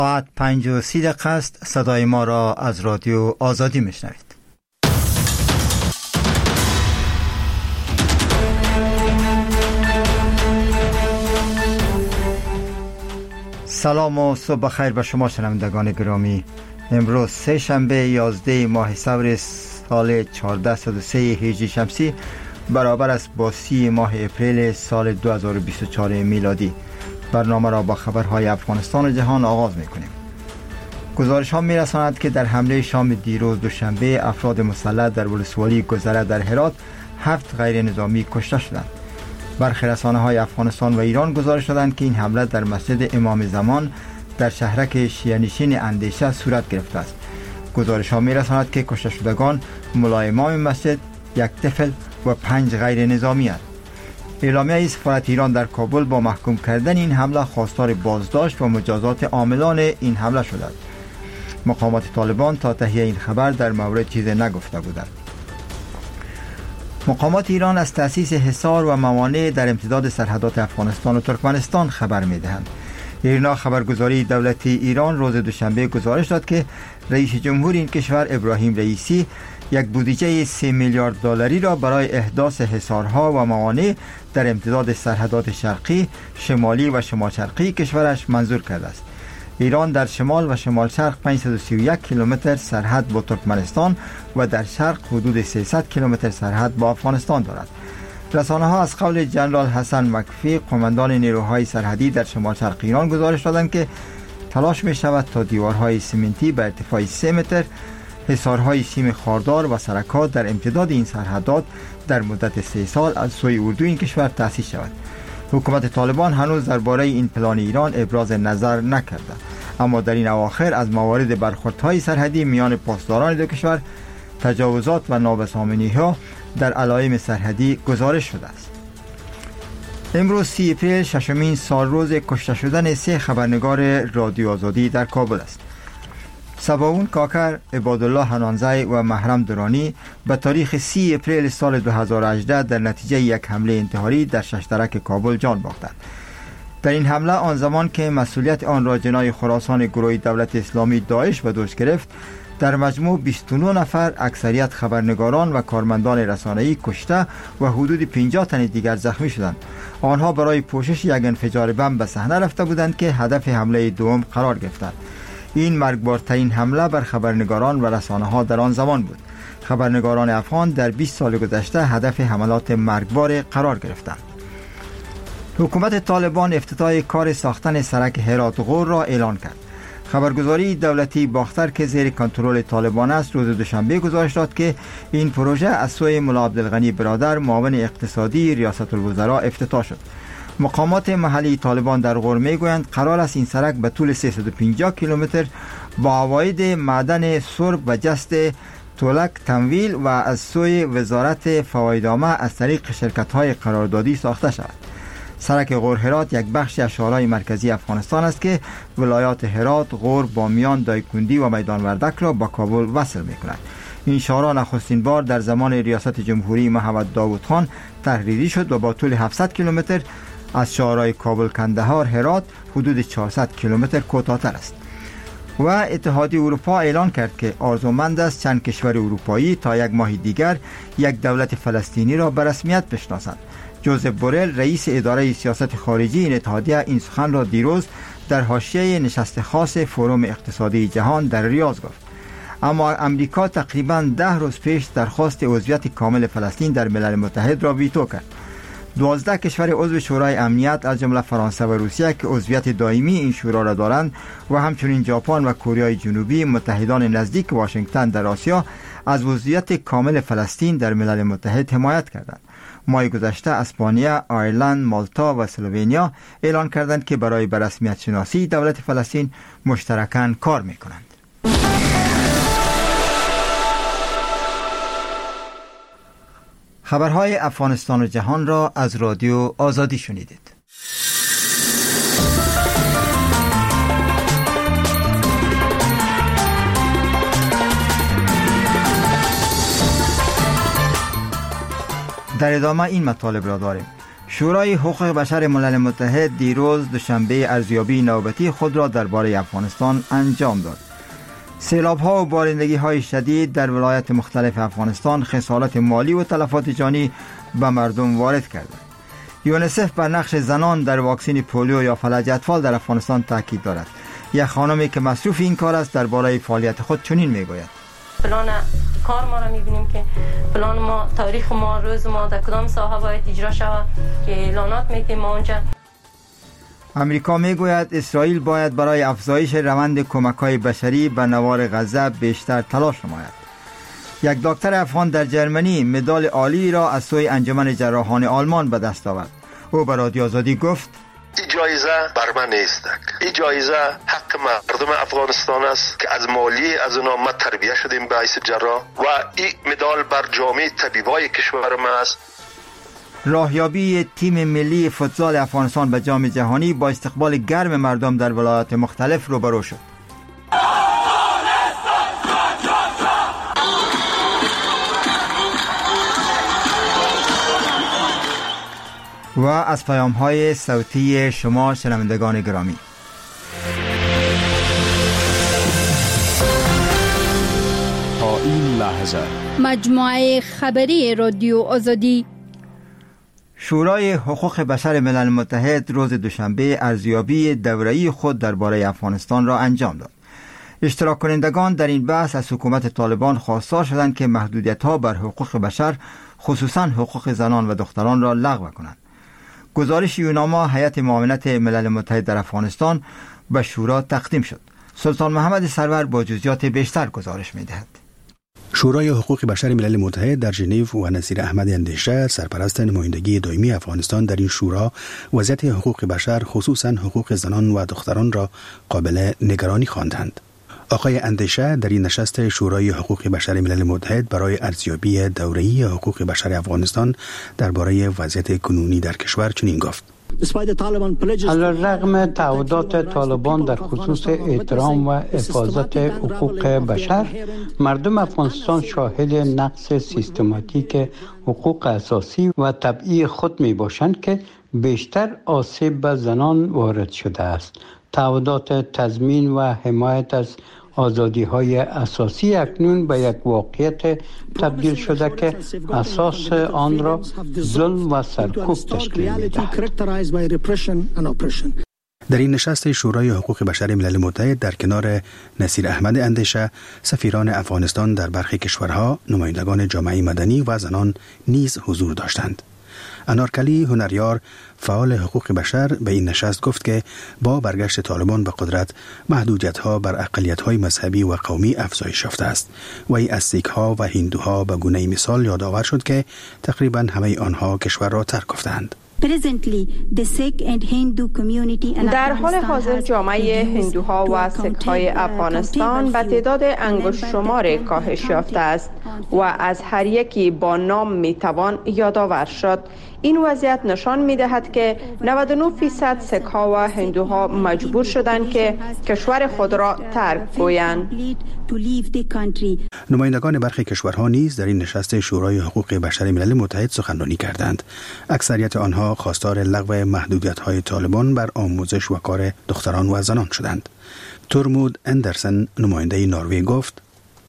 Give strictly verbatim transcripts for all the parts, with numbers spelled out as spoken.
ساعت پنج و سی دقیقه است. صدای ما را از رادیو آزادی میشنوید. سلام و صبح خیر به شما شنوندگان گرامی. امروز سه شنبه یازده ماه سور سال چهارده و سه هجری شمسی برابر است با سی ماه اپریل سال دو هزار و بیست و چهار میلادی. برنامه را با خبرهای افغانستان و جهان آغاز میکنیم. گزارش ها میرساند که در حمله شام دیروز دوشنبه افراد مسلح در ولسوالی گذره در هرات هفت غیر نظامی کشته شدند. برخی رسانه های افغانستان و ایران گزارش دادند که این حمله در مسجد امام زمان در شهرک شیعه‌نشین اندیشه صورت گرفته است. گزارش ها میرساند که کشته شدگان ملا امام مسجد، یک طفل و پنج غیر نظامی است. اعلامیه سفارت ایران در کابل با محکوم کردن این حمله خواستار بازداشت و مجازات عاملان این حمله شده است. مقامات طالبان تا تهیه این خبر در مورد چیزی نگفته بودند. مقامات ایران از تأسیس حصار و موانع در امتداد سرحدات افغانستان و ترکمنستان خبر می‌دهند. ایرنا خبرگزاری دولتی ایران روز دوشنبه گزارش داد که رئیس جمهور این کشور ابراهیم رئیسی یک بودجه سه میلیارد دلاری را برای احداث حصارها و موانع در امتداد سرحدات شرقی، شمالی و شمال شرقی کشورش منظور کرده است. ایران در شمال و شمال شرق پانصد و سی و یک کیلومتر سرحد با ترکمنستان و در شرق حدود سیصد کیلومتر سرحد با افغانستان دارد. رسانه ها از قول جنرال حسن مکفی، قماندان نیروهای سرحدی در شمال شرق ایران گزارش دادند که تلاش می شود تا دیوارهای سیمنتی به ارتفاع سه متر، حصارهای سیم خاردار و سرکات در امتداد این سرحدات در مدت سه سال از سوی اردو این کشور تأسیس شود. حکومت طالبان هنوز درباره این پلان ایران ابراز نظر نکرده، اما در این اواخر از موارد برخوردهای سرحدی میان پاسداران دو کشور، تجاوزات و نابسامانی‌ها در علائم سرحدی گزارش شده است. امروز سی اپریل ششمین سال روز کشته شدن سه خبرنگار رادیو آزادی در کابل است. سباون کاکر، عبادالله حنانزی و محرم درانی به تاریخ سی اپریل سال دو هزار و هجده در نتیجه یک حمله انتحاری در ششترک کابل جان باختند. در این حمله آن زمان که مسئولیت آن را جنای خراسان گروه دولت اسلامی داعش به دوش گرفت، در مجموع بیست و نه نفر اکثریت خبرنگاران و کارمندان رسانه‌ای کشته و حدود پنجاه تن دیگر زخمی شدند. آنها برای پوشش یک انفجار بم به صحنه رفته بودند که هدف حمله دوم قرار گرفتند. این مرگبارترین حمله بر خبرنگاران و رسانه‌ها در آن زمان بود. خبرنگاران افغان در بیست سال گذشته هدف حملات مرگبار قرار گرفتند. حکومت طالبان افتتاح کار ساختن سرک هرات غور را اعلان کرد. خبرگزاری دولتی باختر که زیر کنترل طالبان است روز دوشنبه گزارش داد که این پروژه از سوی ملا عبدالغنی برادر معاون اقتصادی ریاست الوزراء افتتاح شد. مقامات محلی طالبان در غور میگویند قرار است این سرک به طول سیصد و پنجاه کیلومتر با عواید معدن سرب و جست تولک تمویل و از سوی وزارت فوایدنامه از طریق شرکت‌های قراردادی ساخته شود. سرک غور هرات یک بخش از شهرهای مرکزی افغانستان است که ولایات هرات، غور، بامیان، دایکندی و میدان وردک را با کابل وصل می‌کند. این شهرها نخستین بار در زمان ریاست جمهوری محمد داود خان تحریری شد و با طول هفتصد کیلومتر از شهرهای کابل، کندهار، هرات حدود چهارصد کیلومتر کوتاه‌تر است. و اتحادیه اروپا اعلان کرد که آرزومند است چند کشور اروپایی تا یک ماه دیگر یک دولت فلسطینی را به رسمیت بشناسند. جوزف بورل رئیس اداره سیاست خارجی این اتحادیه این سخن را دیروز در حاشیه نشست خاص فروم اقتصادی جهان در ریاض گفت. اما امریکا تقریباً ده روز پیش درخواست عضویت کامل فلسطین در ملل متحد را ویتو کرد. دوازده کشور عضو شورای امنیت از جمله فرانسه و روسیه که عضویت دائمی این شورا را دارند و همچنین ژاپن و کره جنوبی متحدان نزدیک واشنگتن در آسیا از عضویت کامل فلسطین در ملل متحد حمایت کردند. ماه گذشته اسپانیا، آیرلند، مالتا و اسلوونیا اعلان کردند که برای به رسمیت شناسی دولت فلسطین مشترکاً کار می‌کنند. خبرهای افغانستان و جهان را از رادیو آزادی شنیدید. در ادامه این مطالب را داریم. شورای حقوق بشر ملل متحد دیروز دوشنبه ارزیابی نوبتی خود را درباره افغانستان انجام داد. سیلاب‌ها و بارندگی‌های شدید در ولایات مختلف افغانستان خسارات مالی و تلفات جانی به مردم وارد کرده. یونیسف بر نقش زنان در واکسن پولیو یا فلج اطفال در افغانستان تاکید دارد. یک خانمی که مصروف این کار است درباره فعالیت خود چنین میگوید: پلان کار ما را میبینیم که پلان ما، تاریخ ما، روز ما در کدام ساحه باید اجرا شود که اعلانات میکنیم ما اونجا. امریکا میگوید اسرائیل باید برای افزایش روند کمک‌های بشری به نوار غزه بیشتر تلاش نماید. یک دکتر افغان در جرمنی مدال عالی را از سوی انجمن جراحان آلمان به دست آورد. او به رادیو آزادی گفت: این جایزه بر من نیست. این جایزه حق مردم افغانستان است که از مالی از اونا ما تربیه شدیم به حیث جراح و این مدال بر جامعه طبیبای کشور ما است. راهیابی تیم ملی فوتزال افغانستان به جام جهانی با استقبال گرم مردم در ولایات مختلف روبرو شد. و از پیام‌های صوتی شما شنوندگان گرامی، تا این لحظه مجموعه خبری رادیو آزادی. شورای حقوق بشر ملل متحد روز دوشنبه ارزیابی دوره‌ای خود درباره افغانستان را انجام داد. اشتراک کنندگان در این بحث از حکومت طالبان خواستار شدند که محدودیت‌ها بر حقوق بشر، خصوصاً حقوق زنان و دختران را لغو کنند. گزارش یوناما هیئت معاونت ملل متحد در افغانستان به شورا تقدیم شد. سلطان محمد سرور با جزئیات بیشتر گزارش می‌دهد. شورای حقوق بشر ملل متحد در ژنو و نصیر احمد اندیشه، سرپرست نمایندگی دائمی افغانستان در این شورا، وضعیت حقوق بشر خصوصاً حقوق زنان و دختران را قابل نگرانی خواندند. آقای اندیشه در این نشست شورای حقوق بشر ملل متحد برای ارزیابی دوره‌ای حقوق بشر افغانستان درباره وضعیت کنونی در کشور چنین گفت: علیرغم تعهدات طالبان در خصوص احترام و حفاظت حقوق بشر، مردم افغانستان شاهد نقض سیستماتیک حقوق اساسی و طبیعی خود می باشند که بیشتر آسیب به زنان وارد شده است. تعهدات تضمین و حمایت از آزادی‌های اساسی اکنون به یک واقعیت تبدیل شده که اساس آن را ظلم و سرکوب تشکیل می‌دهد. در این نشست شورای حقوق بشر ملل متحد در کنار نصیر احمد اندیشه، سفیران افغانستان در برخی کشورها، نمایندگان جامعه مدنی و زنان نیز حضور داشتند. انارکلی هنریار، فعال حقوق بشر، به این نشست گفت که با برگشت طالبان به قدرت محدودیت‌ها بر اقلیت‌های مذهبی و قومی افزایش یافته است و ای از سیک‌ها و هندوها به گونه مثال یادآور شد که تقریباً همه آنها کشور را ترک گفتند. در حال حاضر جامعه هندوها و سیک‌های افغانستان به تعداد انگشت شمار کاهش یافته است و از هر یکی با نام میتوان یادآور شد. این وضعیت نشان می‌دهد که نود و نه درصد سیک‌ها و هندوها مجبور شدند که کشور خود را ترک گویند. نمایندگان برخی کشورها نیز در این نشست شورای حقوق بشر ملل متحد سخنرانی کردند. اکثریت آنها خواستار لغو محدودیت‌های طالبان بر آموزش و کار دختران و زنان شدند. تورمود اندرسن، نماینده نروژ، گفت: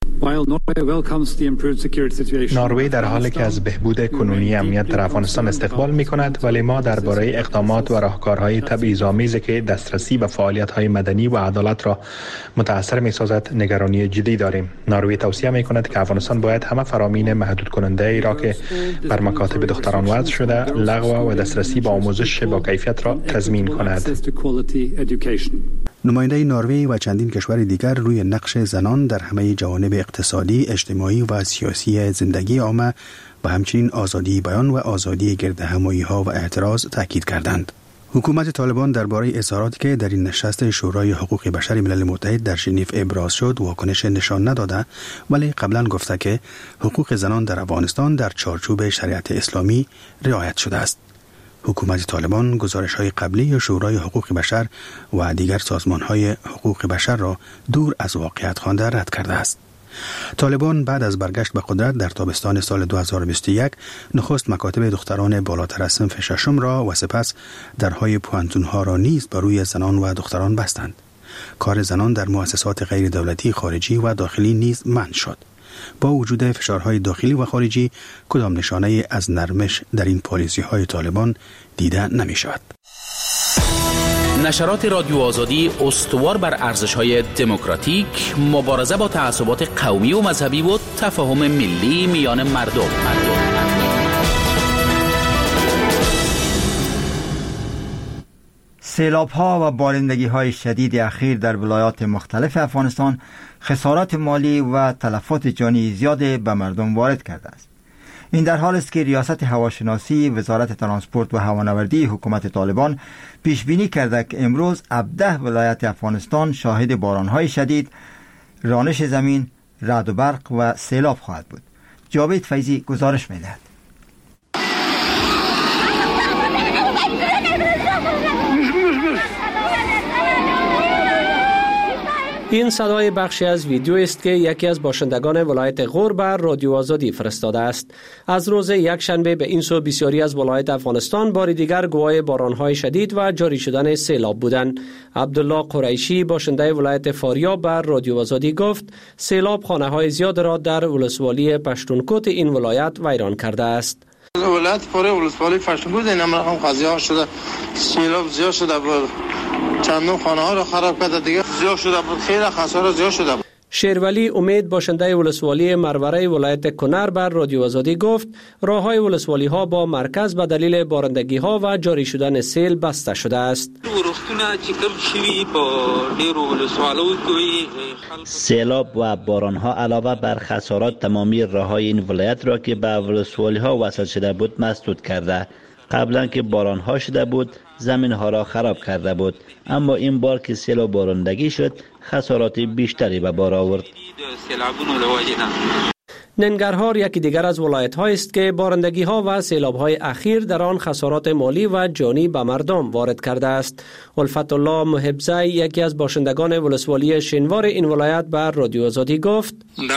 نروژ در حالی که از بهبود کنونی امنیت در افغانستان استقبال می کند، ولی ما درباره اقدامات و راهکارهای تبعیض‌آمیزی که دسترسی به فعالیت‌های مدنی و عدالت را متأثر می سازد نگرانی جدی داریم. نروژ توصیه می کند که افغانستان باید همه فرامین محدود کننده ای را که بر مکاتب دختران وضع شده لغو و دسترسی به آموزش با کیفیت را تضمین کند. نماینده نروژ و چندین کشور دیگر روی نقش زنان در همه جوانب اقتصادی، اجتماعی و سیاسی زندگی عامه و همچنین آزادی بیان و آزادی گردهمایی‌ها و اعتراض تاکید کردند. حکومت طالبان درباره اظهاراتی که در این نشست شورای حقوق بشر ملل متحد در ژنو ابراز شد واکنش نشان نداده، ولی قبلا گفته که حقوق زنان در افغانستان در چارچوب شریعت اسلامی رعایت شده است. حکومت طالبان گزارش‌های قبلی شورای حقوق بشر و دیگر سازمان‌های حقوق بشر را دور از واقعیت خوانده رد کرده است. طالبان بعد از برگشت به قدرت در تابستان سال دو هزار و بیست و یک نخست مکاتب دختران بالاتر از صنف ششم را و سپس درهای پوانتونها را نیز بر روی زنان و دختران بستند. کار زنان در مؤسسات غیر دولتی خارجی و داخلی نیز منع شد. با وجود فشارهای داخلی و خارجی کدام نشانه از نرمش در این پالیسی‌های طالبان دیده نمی شود. نشرات رادیو آزادی استوار بر ارزش‌های دموکراتیک، مبارزه با تعصبات قومی و مذهبی و تفاهم ملی میان مردم. مردم. سیلاب‌ها و بارندگی‌های شدید اخیر در ولایات مختلف افغانستان خسارات مالی و تلفات جانی زیاد به مردم وارد کرده است. این در حال است که ریاست هواشناسی وزارت ترانسپورت و هوانوردی حکومت طالبان پیش بینی کرده که امروز هفده ولایت افغانستان شاهد باران‌های شدید، رانش زمین، رعد و برق و سیلاب خواهد بود. جاوید فیضی گزارش می‌دهد. این صدای بخشی از ویدیو است که یکی از باشندگان ولایت غور بر رادیو آزادی فرستاده است. از روز یک شنبه به این سو بسیاری از ولایت افغانستان بار دیگر گواه بارانهای شدید و جاری شدن سیلاب بودند. عبدالله قریشی باشنده ولایت فاریاب بر رادیو آزادی گفت سیلاب خانه‌های زیاد را در ولسوالی پشتونکوت این ولایت ویران کرده است. ولایت فاریاب ولسوالی پشتونکوت این هم رقم قضیه شده، سیلاب زیاد شده بود، چندون خانه ها را خراب کرده، دیگه زیاد شده بود، خیلی خسارات زیاد شده بود. شیرولی امید باشنده ولسوالی مروره ولایت کنر بر رادیو آزادی گفت راههای ولسوالی ها با مرکز به دلیل بارندگی ها و جاری شدن سیل بسته شده است. سیلاب و باران ها علاوه بر خسارات تمامی راههای این ولایت را که به ولسوالی ها وصل شده بود مسدود کرده. قبلا که باران ها شده بود زمین ها را خراب کرده بود، اما این بار که سیلاب بارندگی شد خسارات بیشتری به بار آورد. ننگرهار یکی دیگر از ولایت های است که بارندگی ها و سیلاب های اخیر در آن خسارات مالی و جانی به مردم وارد کرده است. الفت الله محبزی یکی از باشندگان ولسوالی شینوار این ولایت بر رادیو آزادی گفت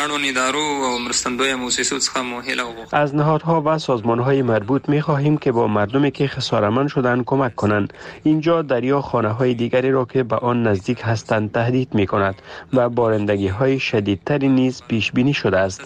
از نهادها و سازمان های مربوط می خواهیم که با مردمی که خسارتمند شدند کمک کنند. اینجا دریا خانه های دیگری را که به آن نزدیک هستند تهدید می کند و بارندگی های شدیدتری نیز پیش بینی شده است.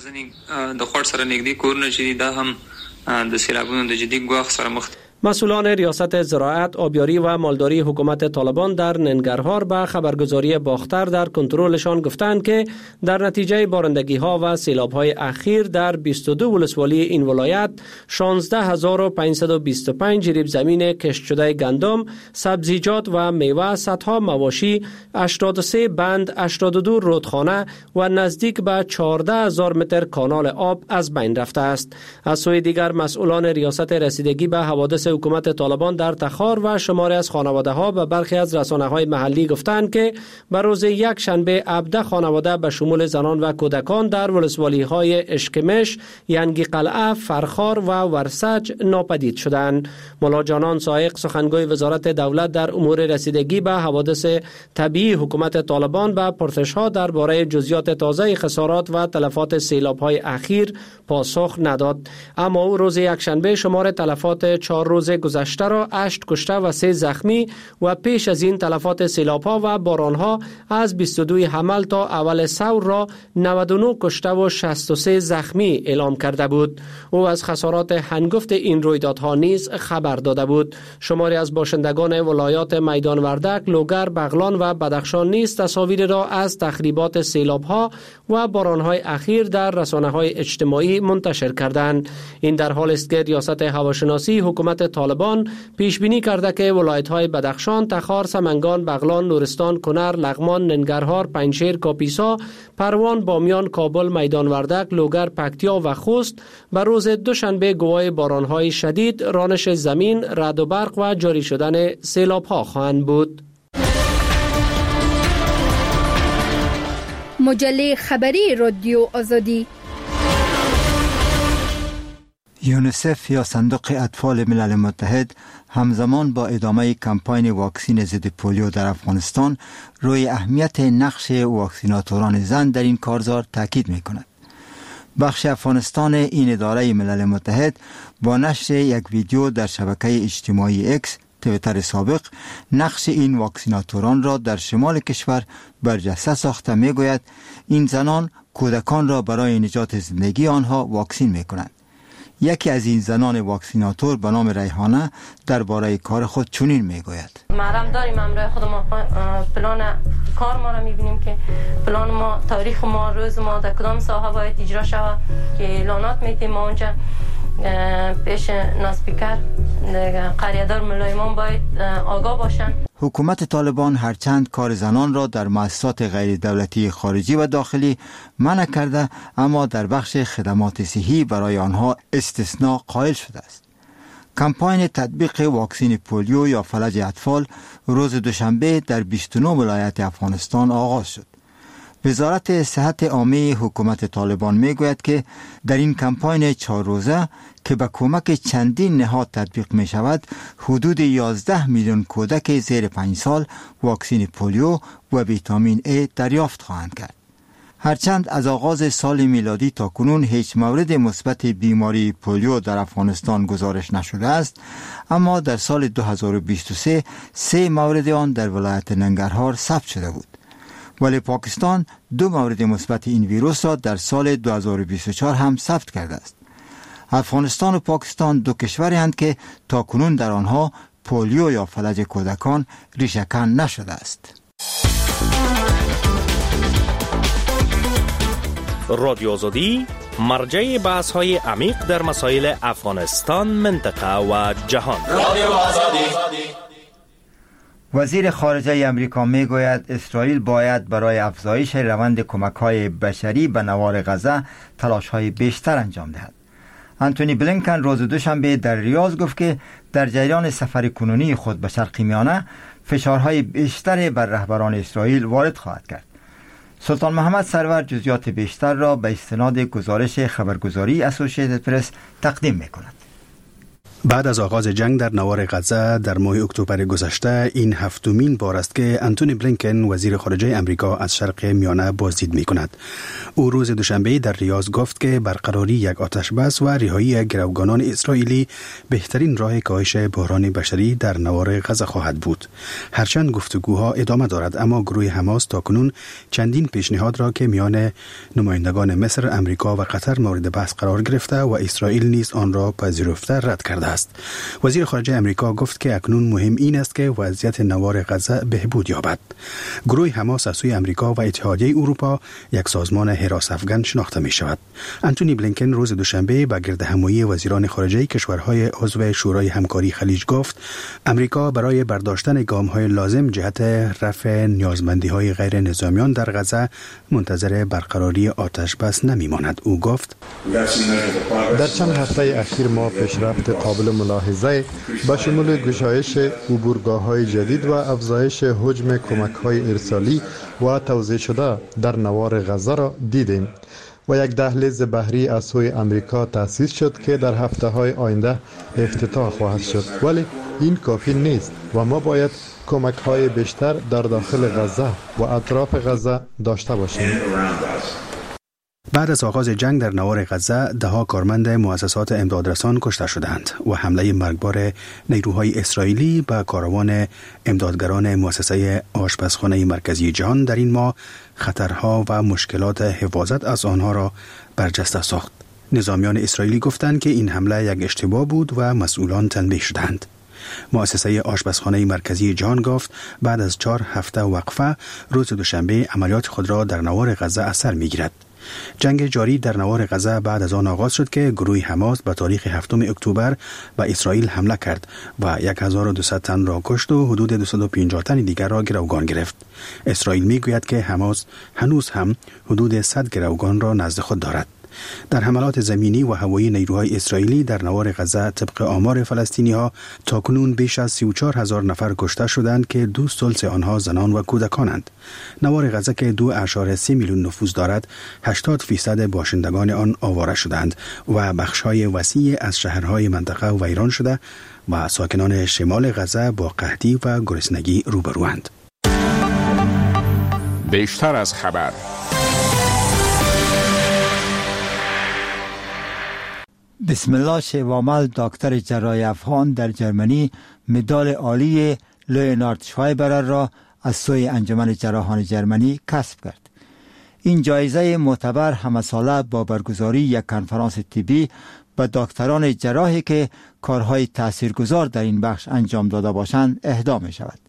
د خور سره نږدې کورونه چې دا هم د سیلابونو د جدي ګواښ سره مخ. مسئولان ریاست زراعت، آبیاری و مالداری حکومت طالبان در ننگرهار به خبرگزاری باختر در کنترلشان گفتند که در نتیجه بارندگی ها و سیلاب های اخیر در بیست و دو ولسوالی این ولایت شانزده هزار و پانصد و بیست و پنج جریب زمین کشت شده گندم، سبزیجات و میوه، صدها مواشی، هشتاد و سه بند، هشتاد و دو رودخانه و نزدیک به چهارده هزار متر کانال آب از بین رفته است. از سوی دیگر مسئولان ریاست رسیدگی به حوادث حکومت طالبان در تخار و شماری از خانواده ها به برخی از رسانه های محلی گفتند که بر روز یک شنبه هفده خانواده به شمول زنان و کودکان در ولسوالی های اشکمش، ینگی قلعه، فرخار و ورسج ناپدید شدند. مولا جانان سایق سخنگوی وزارت دولت در امور رسیدگی به حوادث طبیعی حکومت طالبان به پرسش ها درباره جزئیات تازه خسارات و تلفات سیلاب های اخیر پاسخ نداد، اما او روز یک شنبه شمار تلفات چهار روز گذشته را هشت کشته و سه زخمی و پیش از این تلفات سیلاب‌ها و باران‌ها از بیست و دو حمل تا اول ثور را نود و نه کشته و شصت و سه زخمی اعلام کرده بود. او از خسارات هنگفت این رویدادها نیز خبر داده بود. شماری از باشندگان ولایات میدان وردک، لوگر، بغلان و بدخشان نیز تصاویر را از تخریبات سیلاب‌ها و باران‌های اخیر در رسانه‌های اجتماعی منتشر کردند. این در حال است که ریاست هواشناسی حکومت طالبان پیش بینی کرده که ولایت‌های بدخشان، تخار، سمنگان، بغلان، نورستان، کنر، لغمان، ننگرهار، پنجشیر، کاپیسا، پروان، بامیان، کابل، میدان وردک، لوگر، پکتیا و خوست بر روز دوشنبه گواه باران‌های شدید، رانش زمین، رعد و برق و جاری شدن سیلاب‌ها خواهند بود. مجله خبری رادیو آزادی. یونیسف یا صندوق اطفال ملل متحد همزمان با ادامه کمپاین واکسین ضد پولیو در افغانستان روی اهمیت نقش واکسیناتوران زن در این کارزار تاکید می‌کند. بخش افغانستان این اداره ملل متحد با نشر یک ویدیو در شبکه اجتماعی اکس تویتر سابق نقش این واکسیناتوران را در شمال کشور برجسته ساخته میگوید این زنان کودکان را برای نجات زندگی آنها واکسین میکنند. یکی از این زنان واکسیناتور به نام ریحانه درباره کار خود چنین میگوید: محرم داریم همراه خود ما پلان کار ما را میبینیم که پلان ما، تاریخ ما، روز ما در کدام ساحه باید اجرا شود که اعلانات میتیم ما اونجا پیش ناسپیکر قریه‌دار ملایمان باید آگاه باشن. حکومت طالبان هرچند کار زنان را در مؤسسات غیر دولتی خارجی و داخلی منع کرده، اما در بخش خدمات صحی برای آنها استثناء قائل شده است. کمپاین تطبیق واکسین پولیو یا فلج اطفال روز دوشنبه در بیست و نه ولایت افغانستان آغاز شد. وزارت صحت عامه حکومت طالبان میگوید که در این کمپاین چهار روزه که به کمک چندین نهاد تطبیق می شود، حدود یازده میلیون کودک زیر پنج سال واکسین پولیو و ویتامین ای دریافت خواهند کرد. هرچند از آغاز سال میلادی تا کنون هیچ مورد مثبت بیماری پولیو در افغانستان گزارش نشده است، اما در سال دو هزار و بیست و سه سه مورد آن در ولایت ننگرهار ثبت شده بود. ولی پاکستان دو مورد مثبت این ویروس را در سال دو هزار و بیست و چهار هم ثبت کرده است. افغانستان و پاکستان دو کشوری هستند که تا کنون در آنها پولیو یا فلج کودکان ریشه‌کن نشده است. رادیو آزادی مرجع بحث های عمیق در مسائل افغانستان، منطقه و جهان. رادیو آزادی. وزیر خارجه امریکا میگوید اسرائیل باید برای افزایش روند کمک‌های بشری به نوار غزه تلاش‌های بیشتر انجام دهد. آنتونی بلینکن روز دوشنبه در ریاض گفت که در جریان سفر کنونی خود به شرق میانه فشارهای بیشتر بر رهبران اسرائیل وارد خواهد کرد. سلطان محمد سرور جزئیات بیشتر را به استناد گزارش خبرگزاری اسوسییتد پرس تقدیم می‌کند. بعد از آغاز جنگ در نوار غزه در ماه اکتبر گذشته، این هفتمین بار است که آنتونی بلینکن وزیر خارجه امریکا از شرق میانه بازدید می کند. او روز دوشنبه در ریاض گفت که برقراری یک آتش بس و رهایی گروگانان اسرائیلی بهترین راه کاهش بحران بشری در نوار غزه خواهد بود. هرچند گفتگوها ادامه دارد، اما گروه حماس تاکنون چندین پیشنهاد را که میان نمایندگان مصر، امریکا و قطر مورد بحث قرار گرفته و اسرائیل نیز آن را پذیرفته رد کرده است. وزیر خارجه امریکا گفت که اکنون مهم این است که وضعیت نوار غزه بهبود یابد. گروه حماس از سوی امریکا و اتحادیه اروپا یک سازمان حراس افغان شناخته می شود. آنتونی بلینکن روز دوشنبه به گردهمایی وزیران خارجه کشورهای عضو شورای همکاری خلیج گفت امریکا برای برداشتن گام‌های لازم جهت رفع نیازمندی‌های غیر نظامیان در غزه منتظر برقراری آتش بس نمی‌ماند. او گفت در چند هفته اخیر ما پیشرفت قابل ملاحظه به شمول گشایش عبورگاه‌های جدید و افزایش حجم کمک‌های ارسالی و توزیع شده در نوار غزه را دیدیم و یک دهلیز بحری از سوی امریکا تأسیس شد که در هفته‌های آینده افتتاح خواهد شد، ولی این کافی نیست و ما باید کمک‌های بیشتر در داخل غزه و اطراف غزه داشته باشیم. بعد از آغاز جنگ در نوار غزه دهها کارمند مؤسسات امدادرسان کشته شدند و حمله مرگبار نیروهای اسرائیلی به کاروان امدادگران مؤسسه آشپزخانه مرکزی جهان در این ماه خطرها و مشکلات حفاظت از آنها را برجسته ساخت. نظامیان اسرائیلی گفتند که این حمله یک اشتباه بود و مسئولان تنبیه شدند. مؤسسه آشپزخانه مرکزی جهان گفت بعد از چهار هفته وقفه روز دوشنبه عملیات خود را در نوار غزه از سر می‌گیرد. جنگ جاری در نوار غزه بعد از آن آغاز شد که گروه حماس به تاریخ هفتم اکتبر به اسرائیل حمله کرد و هزار و دویست تن را کشت و حدود دویست و پنجاه تن دیگر را گروگان گرفت. اسرائیل میگوید که حماس هنوز هم حدود صد گروگان را نزد خود دارد. در حملات زمینی و هوایی نیروهای اسرائیلی در نوار غزه طبق آمار فلسطینی ها تاکنون بیش از سی و چهار هزار نفر کشته شدند که دو ثلث آنها زنان و کودکانند. نوار غزه که دو اعشار سه میلیون نفوذ دارد، هشتاد درصد باشندگان آن آواره شدند و بخش‌های وسیع از شهرهای منطقه ویران شده و ساکنان شمال غزه با قحطی و گرسنگی روبروند. بیشتر از خبر. بسم الله شیوامل دکتر جراح افغان در جرمنی مدال عالی لیونارد شوایبرر را از سوی انجمن جراحان جرمنی کسب کرد. این جایزه معتبر همساله با برگزاری یک کنفرانس طبی به دکتران جراحی که کارهای تاثیرگذار در این بخش انجام داده باشند اهدا می شود.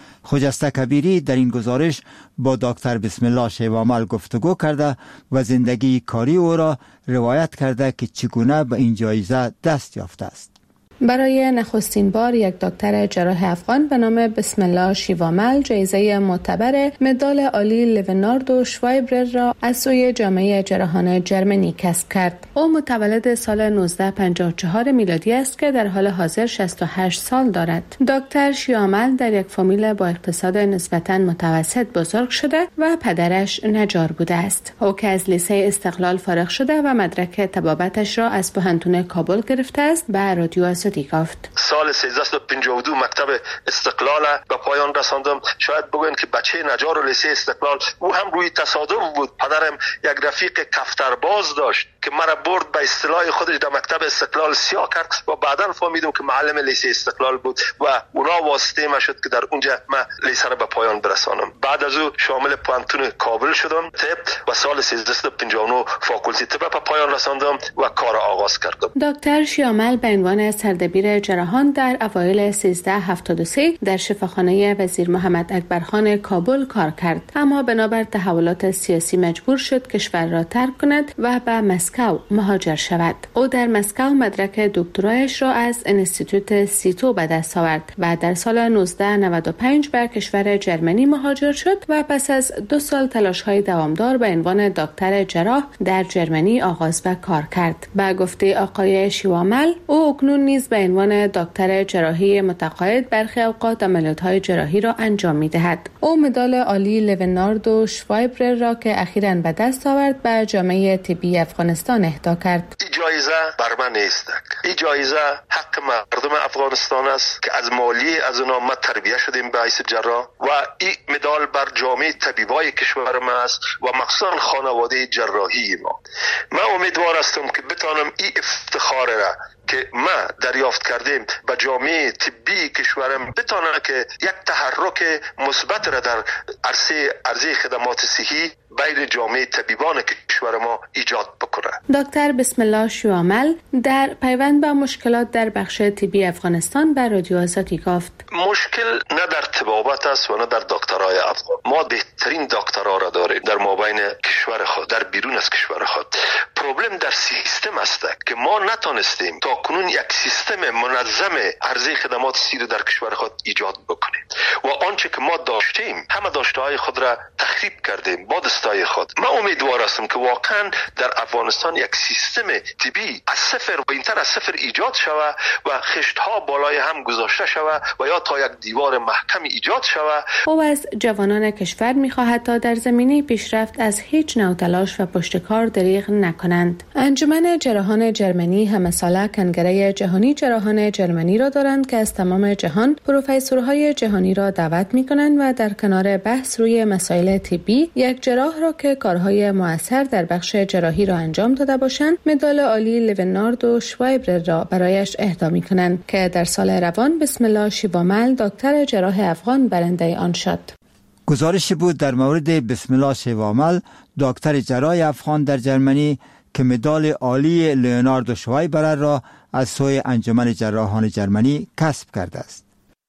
خجسته کبیری در این گزارش با دکتر بسم الله شیوامل گفتگو کرده و زندگی کاری او را روایت کرده که چگونه به این جایزه دست یافته است. برای نخستین بار یک دکتر جراح افغان به نام بسم الله شیوامل جایزه معتبر مدال عالی لیونارد شوایبرر را از سوی جامعه جراحان جرمنی کسب کرد. او متولد سال نوزده پنجاه و چهار میلادی است که در حال حاضر شصت و هشت سال دارد. دکتر شیوامل در یک فامیل با اقتصاد نسبتاً متوسط بزرگ شده و پدرش نجار بوده است. او که از لیسه استقلال فارغ شده و مدرک طبابتش را از پوهنتون کابل گرفته است، به رادیو گفت. سال سیزده و پنجاه و دو مکتب استقلال به پایان رساندم. شاید بگوین که بچه نجار و لیسه استقلال او هم روی تصادف بود. پدرم یک رفیق کفترباز داشت که مرا برد به اصطلاح خودش در مکتب استقلال سیاه کرد و بعداً فهمیدم که معلم لیسه استقلال بود و اونا واسطه ما شد که در اونجا من لیسه را به پایان برسانم. بعد از او شامل پوهنتون کابل شدم طب و سال سیزده و پنجاه و نه فاکولته طب به پایان رساندم و کار آغاز کردم. دکتر شیوامل به عنوان سردبیر جراحان در اوایل سیزده هفتاد و سه در شفاخانه وزیر محمد اکبرخان کابل کار کرد، اما بنابر تحولات سیاسی مجبور شد کشور را ترک کند و به مسکو مهاجر شود. او در مسکو مدرک دکترایش را از انستیتوت سیتو به دست آورد و در سال نوزده نود و پنج به کشور جرمنی مهاجر شد و پس از دو سال تلاش‌های دوامدار به عنوان دکتر جراح در جرمنی آغاز به کار کرد. به گفته آقای شیوامل، او اکنون نیز به عنوان دکتر جراحی متقاعد برخی اوقات عملیات‌های جراحی را انجام می‌دهد. او مدال عالی لیونارد شوایبرر را که اخیراً به دست آورد به جامعه طبی افغانستان اهدا کرد. این جایزه بر من نیست. این جایزه حق مردم افغانستان است که از مالی از اونا ما تربیت شدیم به حیث جراح و این مدال بر جامعه طبیبای کشور ما است و مخصوصاً خانواده جراحی ما. من امیدوار هستم که بتانم این افتخار را که ما دریافت کردیم به جامعه طبی کشورم بتونه که یک تحرک مثبت را در عرصه عرضه خدمات صحی بین جامعه طبیبان کشور ما ایجاد بکنه. دکتر بسم الله شیوامل در پیوند به مشکلات در بخش طبی افغانستان به رادیو آزادی گفت: مشکل نه در طبابت است و نه در دکترای افغان. ما بهترین دکترها را داریم در مابین کشور خود، در بیرون از کشور خود. پروبلم در سیستم است که ما نتونستیم تا کنون یک سیستم منظم عرضه خدمات صحی در کشور خود ایجاد بکنیم و آنچه که ما داشتیم همه داشته‌های خود را تخریب کردیم با دستای خود. من امیدوار هستم که واقعا در افغانستان یک سیستم طبی از صفر و اینتر از صفر ایجاد شود و خشت‌ها بالای هم گذاشته شود و یا تا یک دیوار محکم ایجاد شود. او از جوانان کشور می‌خواهد تا در زمینه پیشرفت از هیچ نوع تلاش و پشتکار دریغ نکنند. انجمن جراحان جرمنی همساله کنگره جهانی جراحان جرمنی را دارند که از تمام جهان پروفسورهای جهانی را دعوت می‌کنند و در کنار بحث روی مسائل طبی یک جراح را که کارهای مؤثر در بخش جراحی را انجام داده باشند مدال عالی لیونارد شوایبرر را برایش اهدا می‌کنند که در سال روان بسم الله شیوامل دکتر جراح افغان برنده آن شد. گزارشی بود در مورد بسم الله شیوامل دکتر جراح افغان در جرمنی که مدال عالی لیونارد شوایبرر را از سوی انجمن جراحان جرمنی کسب کرده است.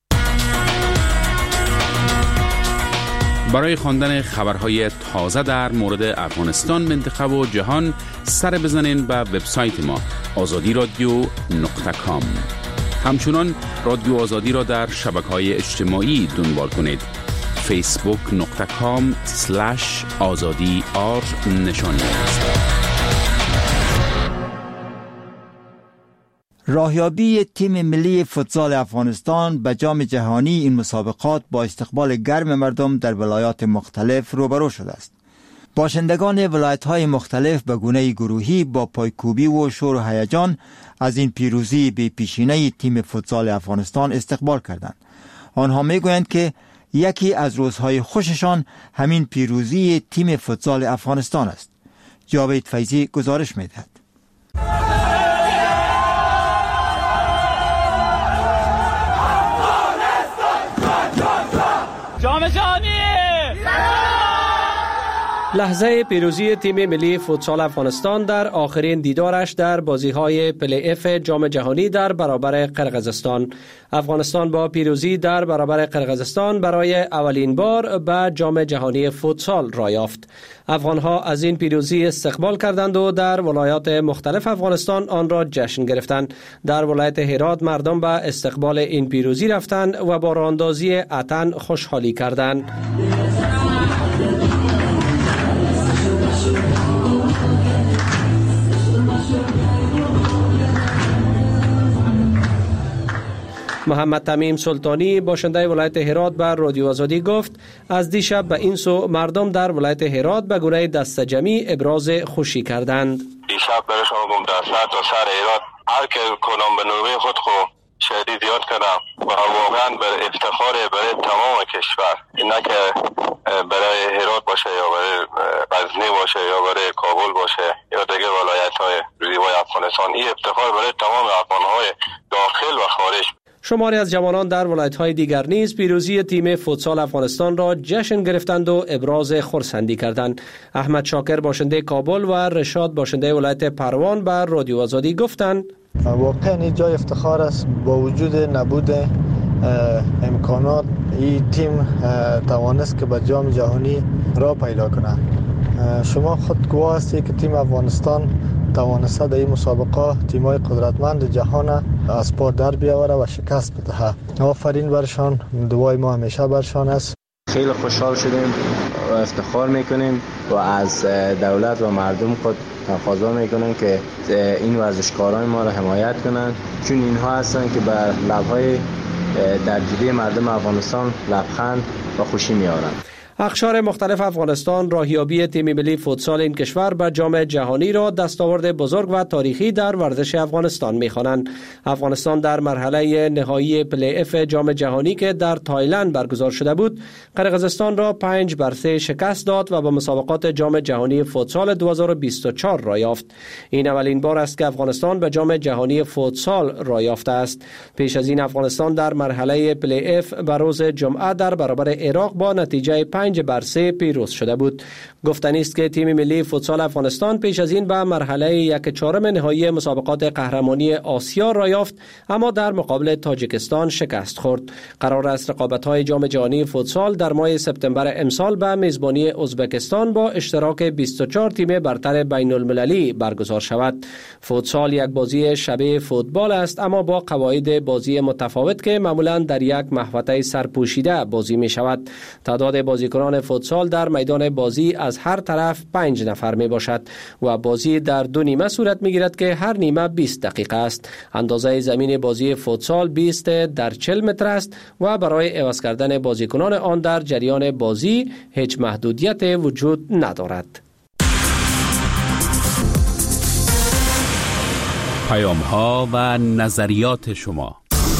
برای خواندن خبرهای تازه در مورد افغانستان، منطقه و جهان سر بزنین به وبسایت ما آزادی رادیو نقطه کام. همچنان رادیو آزادی را در شبکه‌های اجتماعی دنبال کنید. فیسبوک نقطه کام سلش آزادی آر نشانی است. راهیابی تیم ملی فوتسال افغانستان به جام جهانی این مسابقات با استقبال گرم مردم در ولایات مختلف روبرو شده است. باشندگان ولایت‌های مختلف به گونه گروهی با پایکوبی و شور و هیجان از این پیروزی به پیشینه تیم فوتسال افغانستان استقبال کردند. آنها میگویند که یکی از روزهای خوششان همین پیروزی تیم فوتسال افغانستان است. جاوید فیضی گزارش می‌دهد. جام جهانی لحظه پیروزی تیم ملی فوتسال افغانستان در آخرین دیدارش در بازی‌های پلی اف جام جهانی در برابر قرقیزستان. افغانستان با پیروزی در برابر قرقیزستان برای اولین بار به جام جهانی فوتسال راه یافت. افغان‌ها از این پیروزی استقبال کردند و در ولایات مختلف افغانستان آن را جشن گرفتند. در ولایت هرات مردم به استقبال این پیروزی رفتند و با راه‌اندازی عطن خوشحالی کردند. محمد تمیم سلطانی باشنده ولایت هرات به رادیو آزادی گفت از دیشب به این سو مردم در ولایت هرات به گونه دست جمعی ابراز خوشی کردند. دیشب برای شما گم در سر تا سر هرات هر که کنم به نوبه خود خو شهری زیاد کردم و واقعا بر افتخار برای تمام کشور، نه که برای هرات باشه یا برای غزنی باشه یا برای کابل باشه یا دیگه ولایت های زیبای افغانستان. این افتخار برای تمام افغان‌های داخل و خارج. شماری از جوانان در ولایت‌های دیگر نیز پیروزی تیم فوتسال افغانستان را جشن گرفتند و ابراز خرسندی کردند. احمد شاکر باشنده کابل و رشاد باشنده ولایت پروان به رادیو آزادی گفتند واقعا این جای افتخار است. با وجود نبود امکانات این تیم توانست که به جام جهانی را پیدا کنه. شما خود گواه هستید که تیم افغانستان توانسته در این مسابقه تیم‌های قدرتمند جهان از پا در بیاوره و شکست بده. آفرین برشان، دعای ما همیشه برشان است. خیلی خوشحال شدیم و افتخار میکنیم و از دولت و مردم خود تقاضا میکنیم که این ورزشکاران ما را حمایت کنند، چون اینها هستند که بر لب‌های درگیری مردم افغانستان لبخند و خوشی میارند. اقشار مختلف افغانستان راهیابی تیم ملی فوتسال این کشور به جام جهانی را دستاورد بزرگ و تاریخی در ورزش افغانستان می‌خوانند. افغانستان در مرحله نهایی پلی اف جام جهانی که در تایلند برگزار شده بود، قرقیزستان را پنج بر سه شکست داد و به مسابقات جام جهانی فوتسال دو هزار و بیست و چهار راه یافت. این اولین بار است که افغانستان به جام جهانی فوتسال راه یافته است. پیش از این افغانستان در مرحله پلی اف به روز جمعه در برابر عراق با نتیجه پنج بر سه پیروز شده بود. گفتنی است که تیم ملی فوتسال افغانستان پیش از این به مرحله یک چهارم نهایی مسابقات قهرمانی آسیا راه یافت، اما در مقابل تاجیکستان شکست خورد. قرار است رقابت‌های جام جهانی فوتسال در ماه سپتامبر امسال به میزبانی ازبکستان با اشتراک بیست و چهار تیم برتر بین المللی برگزار شود. فوتسال یک بازی شبیه فوتبال است، اما با قواعد بازی متفاوت که معمولا در یک محوطه سرپوشیده بازی می شود. تعداد بازیکنان فوتسال در میدان بازی از هر طرف پنج نفر می باشد و بازی در دو نیمه صورت می گیرد که هر نیمه بیست دقیقه است. اندازه زمین بازی فوتسال بیست در چهل متر است و برای عوض کردن بازیکنان آن در جریان بازی هیچ محدودیت وجود ندارد. پیام ها و نظریات شما.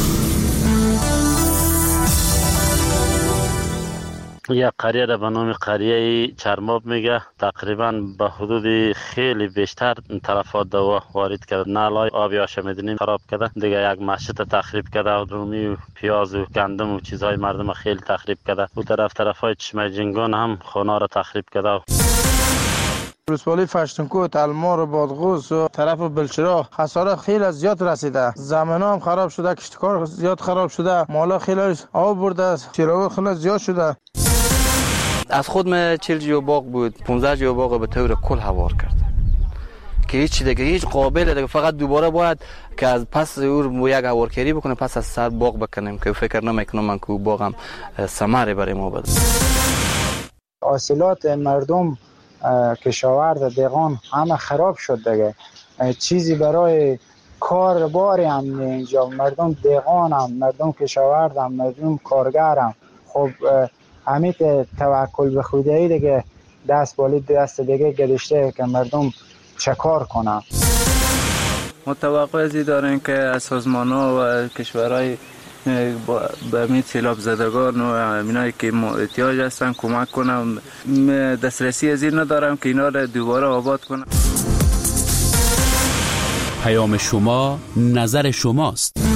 یک قریه را به نام قریه چرماب میگه، تقریبا به حدود خیلی بیشتر تلفات دوا وارد کرد. نالای آبی آشه میدونیم خراب کرده، دیگه یک مسجد تخریب کرده و رومی و پیاز و گندم و چیزهای مردم خیلی تخریب کرده. او طرف طرف های چشمه جنگان هم خانه را تخریب کرده. ولسوالی فشتونکو، تلمار و بادغوس و طرف بلچرا خساره خیلی زیاد رسیده. زمین هم خراب شده، کشتکار زیاد خراب شده، مالا خیلی آب برده، چراغ خیلی زیاد شده. از خود من چهل جو باغ بود، پانزده جو باغ به طور کل هوار کرد که هیچ دیگه هیچ قابل دیگه، فقط دوباره باید که از پس او یک هوارکاری بکنه، پس از سر باغ بکنیم که فکر نمیکنم من که باغم ثمره برای ما بده. حاصلات مردم، کشاورز، دهقان همه خراب شد دیگه. چیزی برای کار باری هم اینجا، مردم دیغان هم، مردم کشاورد هم، مردم کارگر هم. خب همین توکل به خدایی دیگه دست بالی دست دیگه گذاشته که مردم چه کار کنن. متوقع ازی داریم که از سازمان ها و کشورهای به امید سیلاب زدگان و امینایی که احتیاج هستن کمک کنم. دسترسی از این ندارم که اینا را دوباره آباد کنم. پیام شما، نظر شماست.